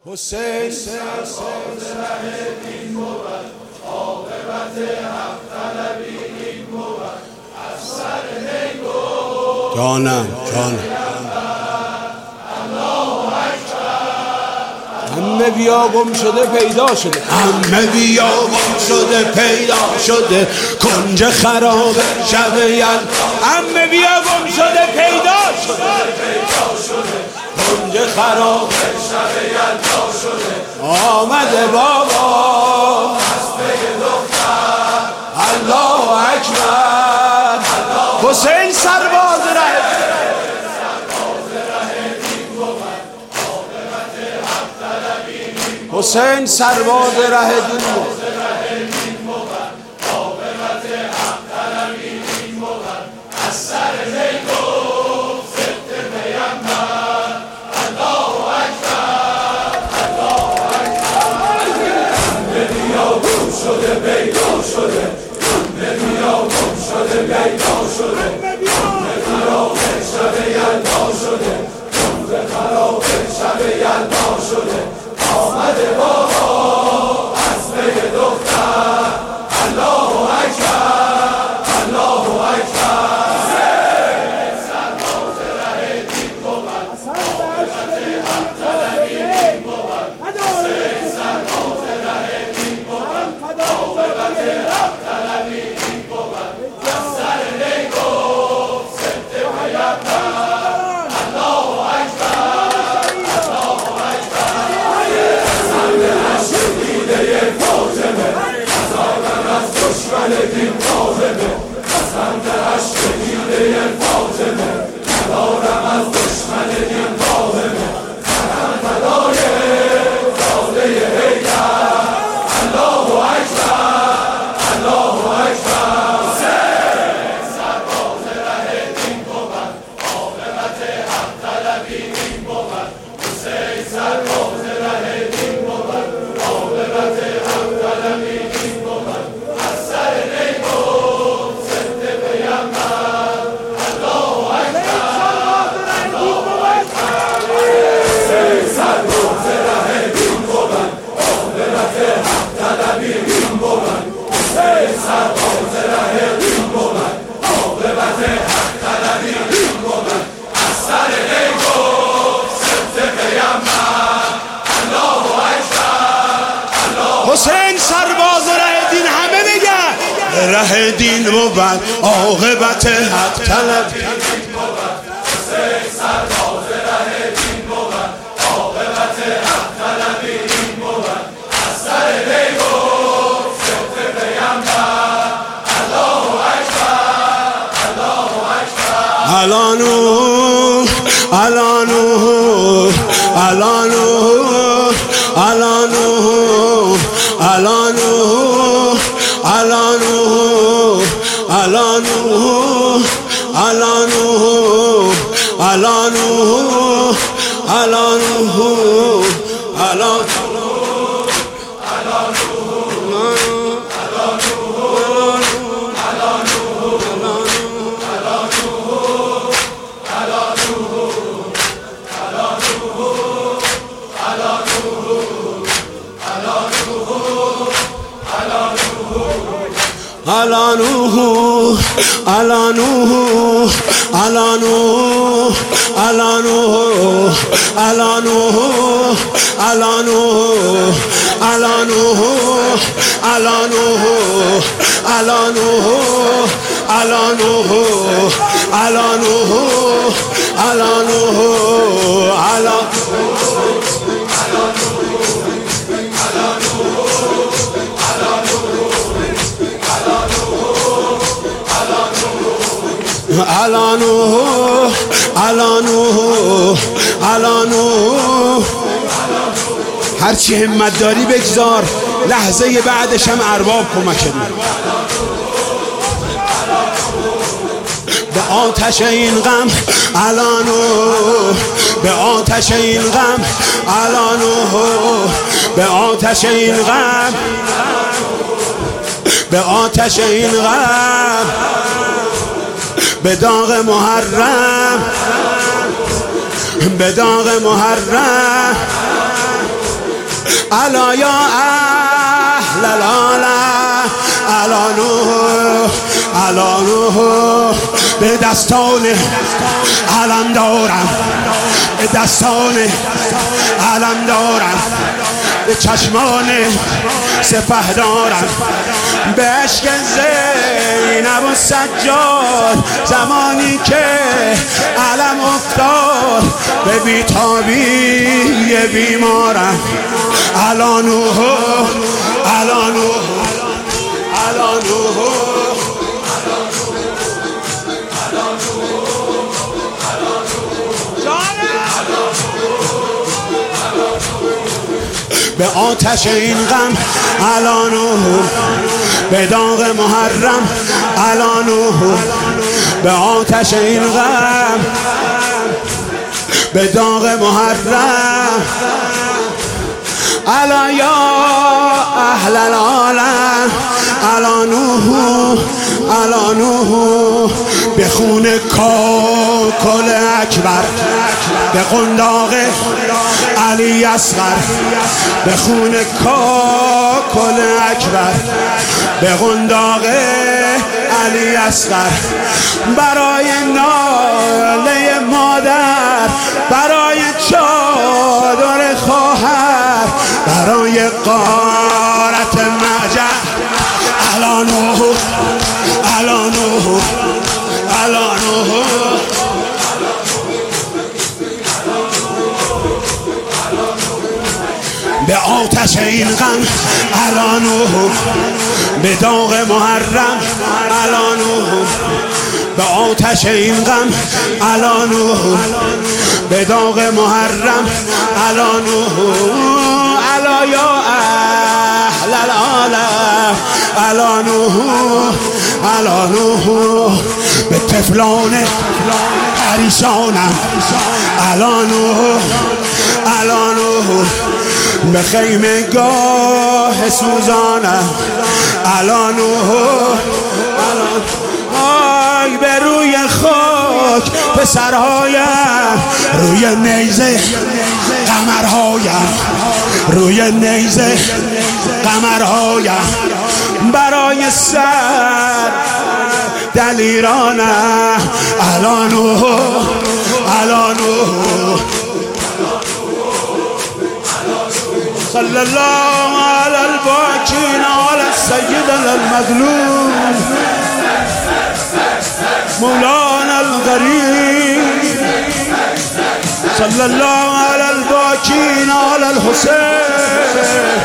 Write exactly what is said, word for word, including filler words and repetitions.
حسین سرباز ره دین بود، عاقبت حق طلبی این بود. از سر نیگو جانم جانم همه بیا گم شده پیدا شده، همه بیا گم شده پیدا شده، کنج خراب شب یل. همه بیا گم شده پیدا شده، کنج خراب شب یلدا شده. آمده بابا از پی دختر، الله اکبر. حسین سرباز ره حسین سرباز ره دین بود، از سر نیگو ضد پیامبر. الله اکبر الله اکبر. همه بیا گم شده پیدا شده، همه بیا گم شده پیدا شده، همه خراب شب یلدا شده، همه خراب شب یلدا شده. آمده بابا از پی دختر، الله اکبر الله اکبر. سرباز ره دین بود، عاقبت حق طلبی این بود. حسین سرباز ره دین بود، عاقبت حق طلبی این بود. از سر نیگو ضد پیامبر. الله اکبر الله اکبر. از دشمن دین فاطمه، از همه عشق دیده فاطمه، ندارم از دشمن دین فاطمه، منم فدای زاده حیدر. الله اکبر الله اکبر. حسین سرباز ره دین بود، عاقبت حق طلبی این بود. حسین سرباز ره دین بود، عاقبت حق طلبی این بود. از سر نیگو ضد پیامبر. الله اکبر الله اکبر. حسین سرباز ره دین بود، عاقبت حق طلبی این بود. حسین سرباز ره دین بود، عاقبت حق طلبی این بود. از سر نیگو ضد پیامبر. الله اکبر الله. حسین سرباز ره دین، همه بگن ره دین بود، عاقبت حق طلبی این بود. حسین سرباز ره دین بود، عاقبت حق طلبی این بود. از سر نیگو ضد پیامبر. الله اکبر الله اکبر. الانو الانو الانو الانو الانو الانو الانو الانو الانو الانو الانو. Alanu, alanu, alanu, alanu, alanu, alanu, alanu, alanu, alanu, alanu, alanu, alanu, alanu. الانو الانو الانو. هرچی همت داری بگذار، لحظه بعدش هم ارباب کمک کن. به آتش این غم الانو، به آتش این غم الانو، به آتش این غم، به آتش این غم، به داغ محرم، به داغ محرم، الا یا اهل العالم الا نوح الا نوح به دستان علم دارم به دستان علم دارم به چشمان سپه دارم به عشق زینب و سجاد زمانی که علم افتاد به بیتابی بیمارم الا نوح الا نوح الا نوح به آتش این غم الا نوح به داغ محرم الا نوح به آتش این غم به داغ محرم الا یا اهل العالم الا نوح الا نوح به خون کاکل اکبر به قنداق علی اصغر به خون کاکل اکبر به قنداق علی اصغر برای ناله مادر برای چادر خواهر برای غارت معجر الا نوح الا نوح الا نوح به آتش این غم الا نوح به داغ محرم الا نوح به آتش این غم الا نوح به داغ محرم الا نوح الا یا اهل العالم الا نوح الا نوح به طفلان پریشانم الا نوح الا نوح به خیمه گاه سوزانم الا نوح آی به روی خاک پسرهایم روی نیزه قمرهایم روی نیزه قمرهایم برای سر دلیرانم الا نوح الا نوح صلی الله علی الباکین علی سیدنا المظلوم مولانا الغریب صلی الله علی الباکین علی الحسین